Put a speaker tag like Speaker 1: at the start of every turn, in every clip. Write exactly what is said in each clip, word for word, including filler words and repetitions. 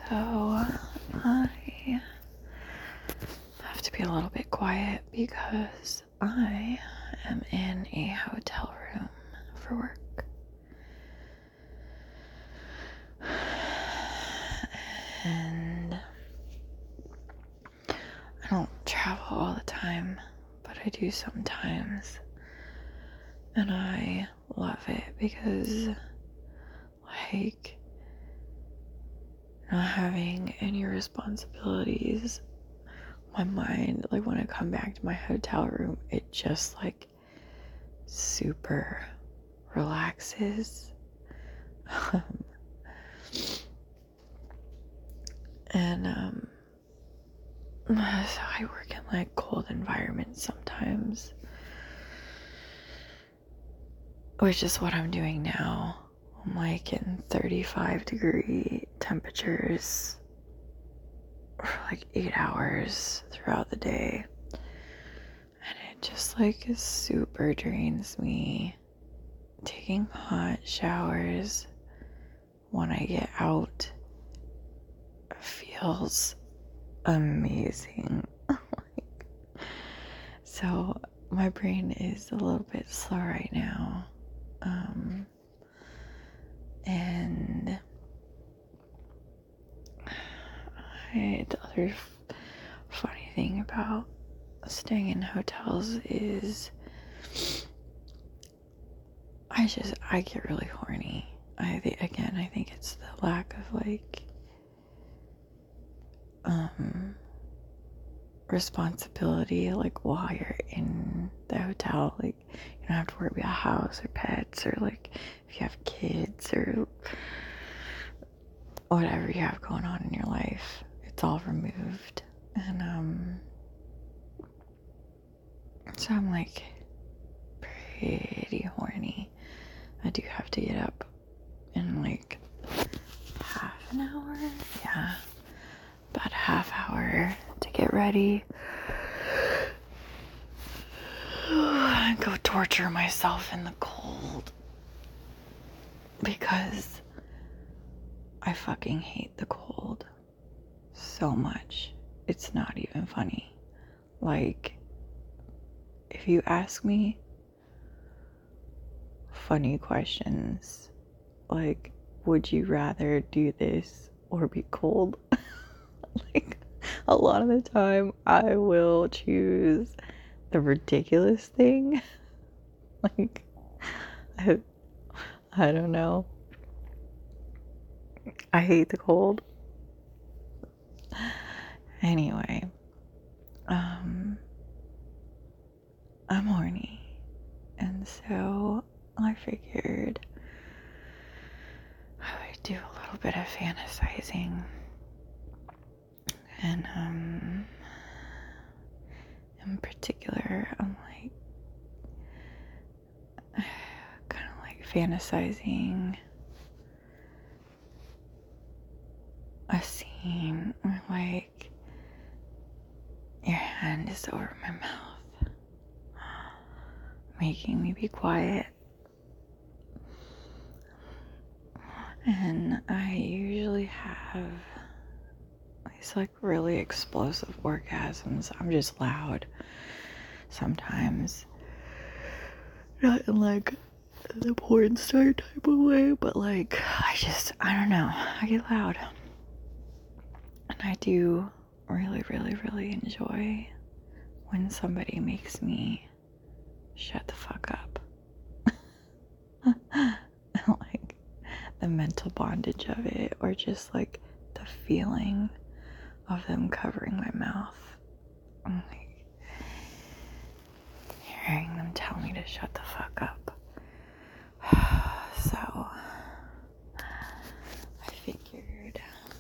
Speaker 1: So I have to be a little bit quiet because I am in a hotel room for work. And I don't travel all the time, but I do sometimes. And I love it because, like, not having any responsibilities, my mind, like, when I come back to my hotel room, it just, like, super relaxes. Um, and, um, so I work in, like, cold environments sometimes, which is what I'm doing now. I'm, like, in thirty-five degree temperatures for, like, eight hours throughout the day. And it just, like, super drains me. Taking hot showers when I get out feels amazing. So my brain is a little bit slow right now. Um, and I, the other f- funny thing about staying in hotels is I just, I get really horny. I think, again, I think it's the lack of, like, um, responsibility, like, while you're in the hotel. Like, you don't have to worry about a house or pets, or, like, if you have kids or whatever you have going on in your life. It's all removed. And, um, so I'm, like, pretty horny. I do have to get up in, like, half an hour. Yeah. About a half hour to get ready. And go torture myself in the cold. Because I fucking hate the cold so much. It's not even funny. Like, if you ask me funny questions, like, would you rather do this or be cold? Like, a lot of the time I will choose the ridiculous thing. Like, I, I don't know. I hate the cold. Anyway, um, I'm horny, and so I figured I would do a little bit of fantasizing. And, um, in particular, I'm like, kind of like fantasizing a scene where, like, your hand is over my mouth, making me be quiet. And I usually have these, like, really explosive orgasms. I'm just loud sometimes. Not in, like, the porn star type of way, but, like, I just, I don't know. I get loud. And I do really, really, really enjoy when somebody makes me shut the fuck up. Like, the mental bondage of it, or just, like, the feeling of them covering my mouth. I'm like, hearing them tell me to shut the fuck up. So, I figured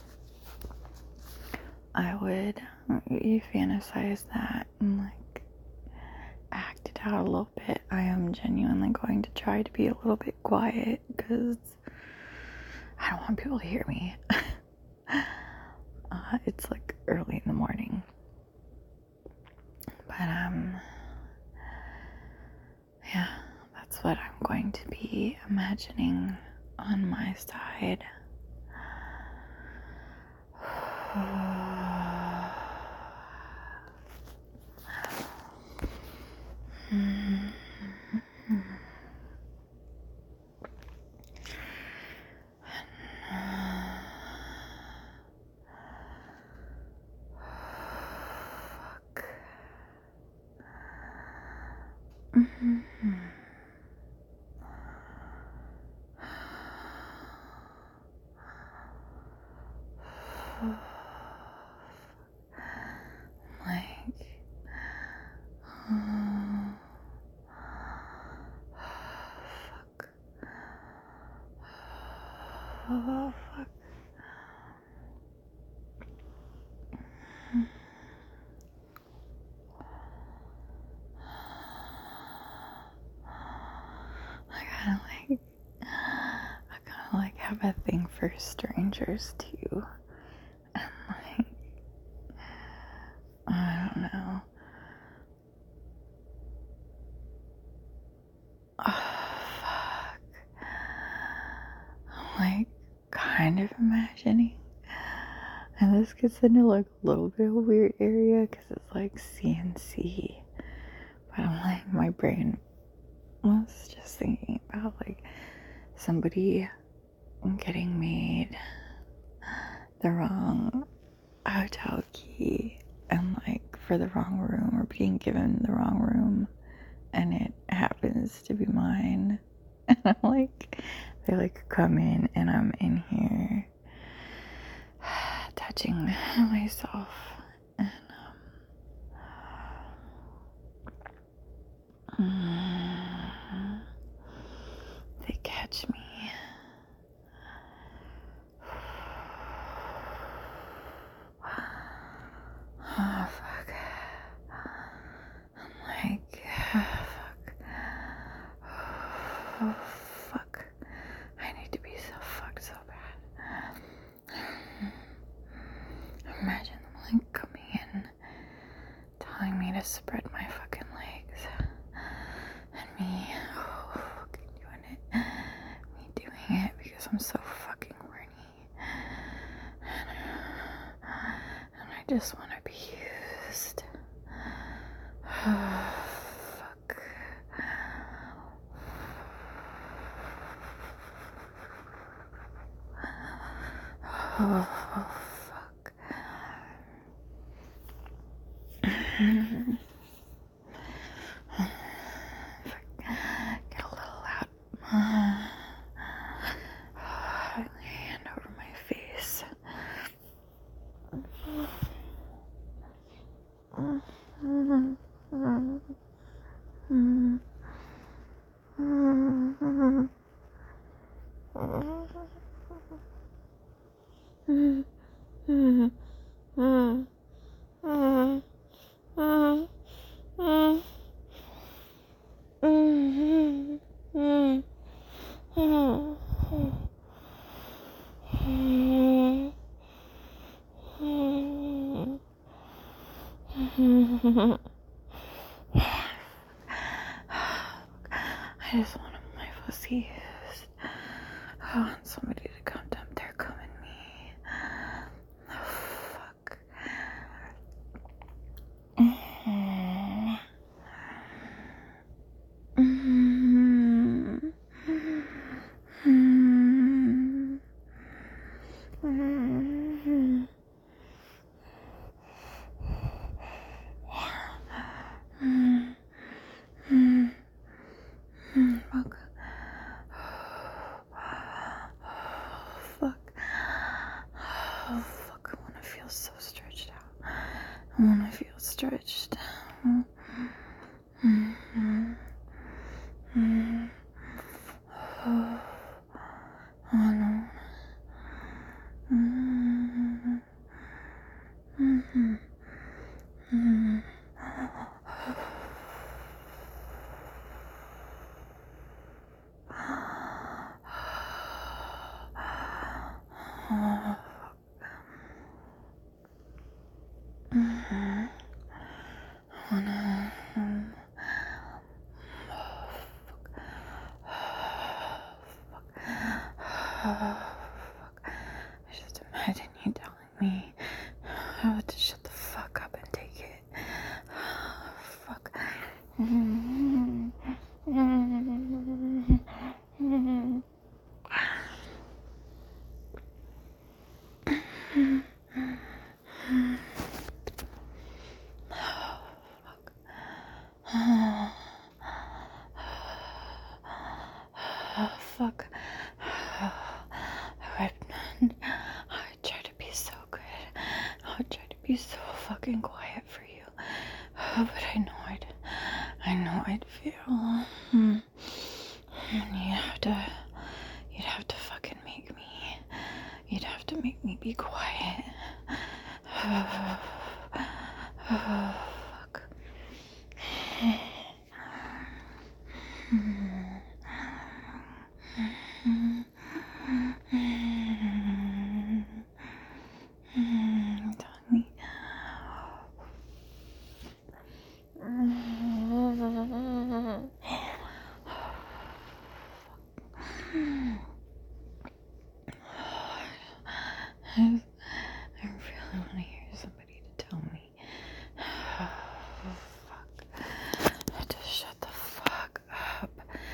Speaker 1: I would fantasize that and, like, act it out a little bit. I am genuinely going to try to be a little bit quiet because I don't want people to hear me. uh, it's, like, early in the morning. But, um, yeah, that's what I'm going to be imagining on my side. Like, oh, fuck. Oh, fuck. I kinda like, I kinda like have a thing for strangers too. And like, I don't know. Oh, fuck. I'm like kind of imagining. And this gets into like a little bit of a weird area because it's like C N C. But I'm like, my brain was just thinking about like somebody getting made the wrong hotel key and like for the wrong room, or being given the wrong room, and it happens to be mine. And I'm like, they like come in and I'm in here touching myself, and um, they catch me. Oh, fuck. I'm like, oh, fuck. Oh, fuck. I need to be so fucked so bad. Imagine them like coming in, telling me to spread my fucking legs. And me, oh, fucking doing it. Me doing it because I'm so fucking horny. And, and I just want to be used. Oh, fuck. Oh, fuck. Get a little loud. Hand over my face. I just wanted my pussy used. I want somebody to come dump their cum in me. Oh, fuck. Mm-hmm. Mm-hmm. Mm-hmm. Mm-hmm. Mm-hmm. Mm, fuck. Oh, fuck. Oh, fuck. I want to feel so stretched out. I want to feel stretched. Mm-hmm. Mm-hmm. Oh, oh no. Mm-hmm. Mm-hmm. Mm-hmm. Oh, mm-hmm. I wanna, um, oh, fuck. Oh, fuck. Oh, fuck. I just imagine you telling me have to shut the fuck up and take it. Fuck. Fuck. I, I try to be so good. I try to be so fucking quiet for you. But I know I'd, I know I'd feel. And you'd have to, you'd have to fucking make me, you'd have to make me be quiet. Oh, fuck. Tell me. I really want to hear somebody to tell me. Oh, fuck. Just shut the fuck up.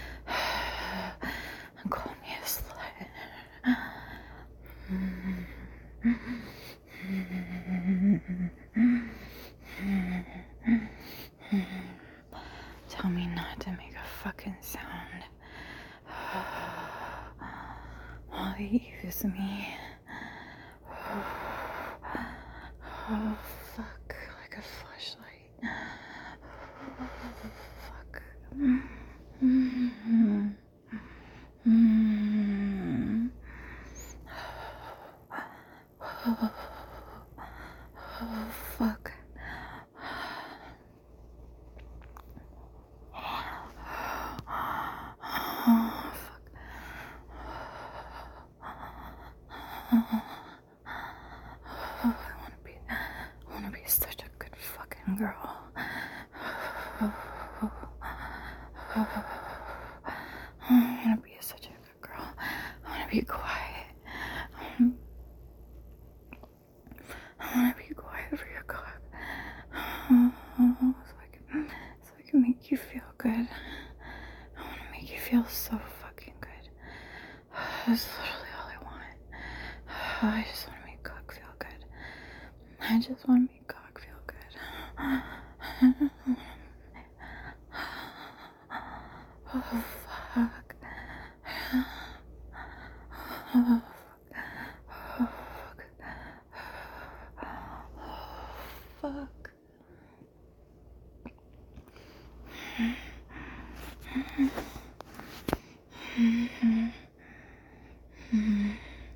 Speaker 1: And call me a slut. Tell me not to make a fucking sound. While you use me. Oh, fuck. Like a flashlight. Fuck. Mm-hmm. Mm-hmm. Oh, oh, fuck. Oh, fuck. Oh, I want to be, I want to be such a good fucking girl. Oh, oh, oh. I want to be such a good girl. I want to be quiet. I want to be quiet for your cock. Oh, so I can, so I can make you feel good. I want to make you feel so fucking good. That's literally all I want. I just want to make cock feel good. I just want to make cock feel good. Oh, fuck. Oh, fuck. Oh, fuck. Mm-hmm. Mm-hmm.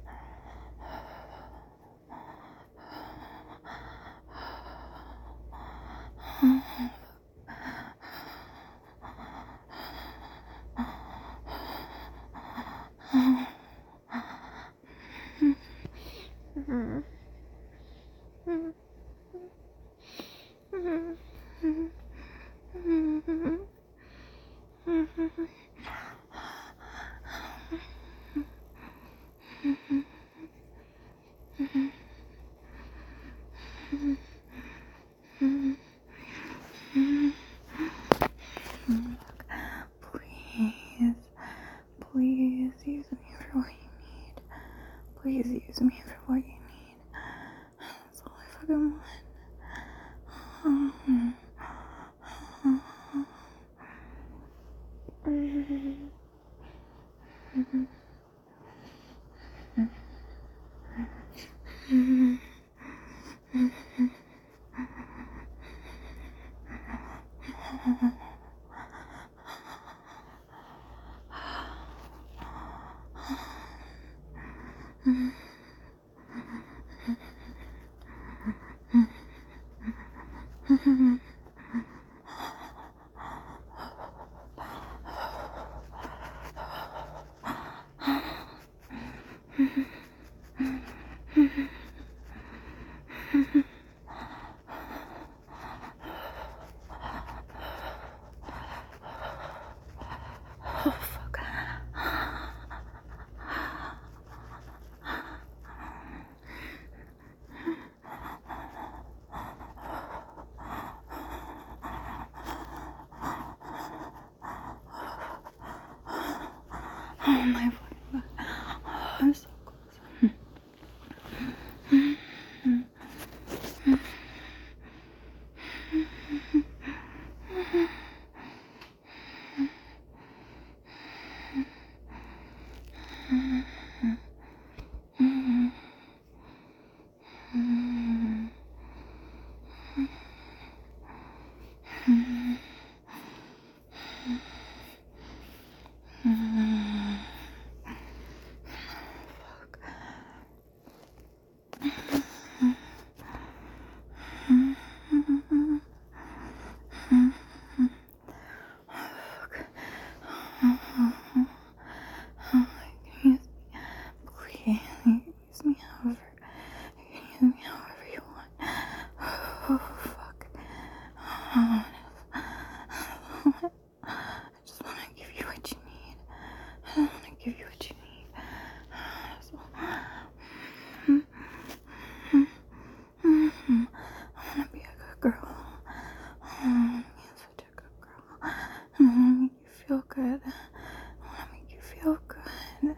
Speaker 1: Please, please use me for what you need. Please use me for what you need. That's all I fucking want. Oh, fuck. Oh my fucking god. Oh, I'm so close. Please use me however. You can use me however you want. Oh fuck. Oh, I just want to give you what you need. I just want to give you what you need. I just want I want to be a good girl. I want to be such a good girl. And I want to make you feel good. I want to make you feel good.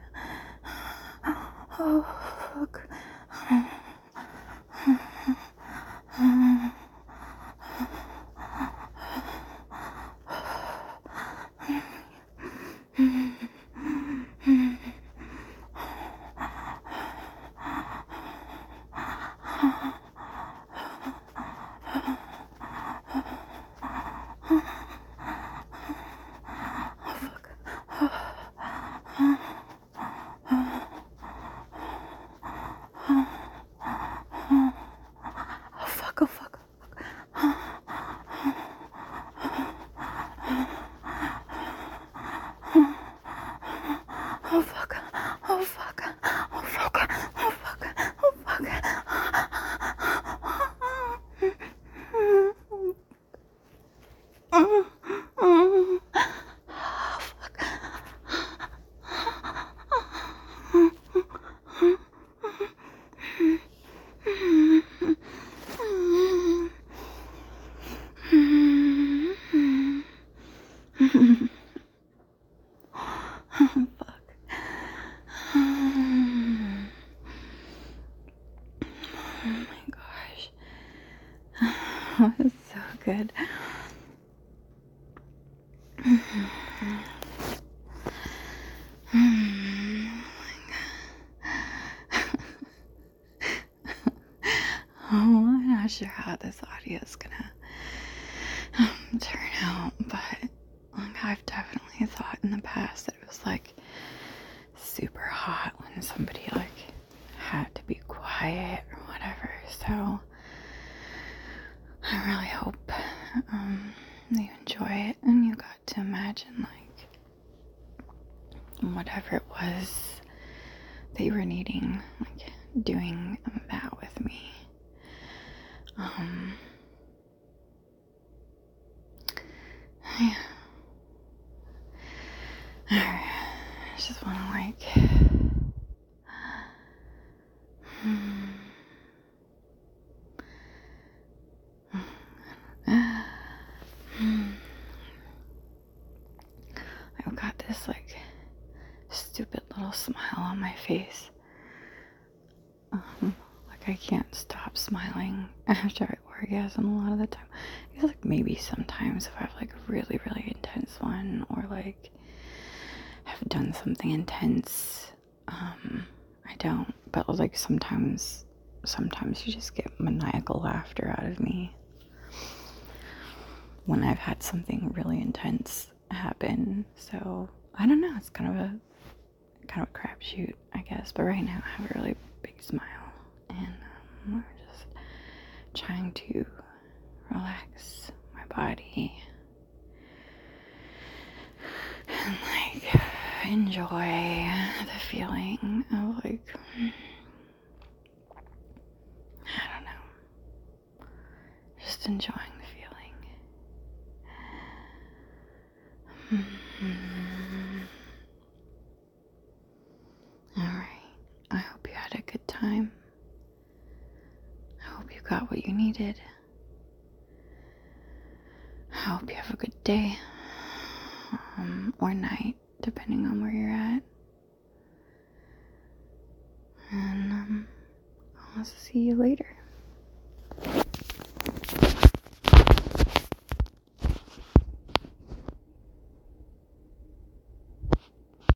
Speaker 1: Oh, fuck. Oh, fuck, oh, fuck. Oh, fuck. Oh, fuck. Oh, fuck. Oh, fuck. Oh, fuck. Oh, fuck. Oh, fuck. Oh my gosh. That was so good. Oh, I'm not sure how this audio is gonna um, turn out, but like I've definitely thought in the past that it was like super hot when somebody like had to be quiet or whatever. So I really hope um, you enjoy it and you got to imagine like whatever it was that you were needing, like doing that with me. Um, yeah. Alright. I just want to like. Hmm. I've got this like stupid little smile on my face. Um, like I can't stop smiling after I orgasm a lot of the time. I guess like maybe sometimes if I have like a really, really intense one or like have done something intense, um, I don't. But like sometimes, sometimes you just get maniacal laughter out of me when I've had something really intense happen. So I don't know. It's kind of a kind of a crapshoot, I guess. But right now I have a really big smile, and um, we're just trying to relax my body and like enjoy the feeling of like I don't know, just enjoying the feeling. Mm-hmm. Alright, I hope you had a good time. I hope you got what you needed. I hope you have a good day, um, or night, depending on where you're at. I'll see you later.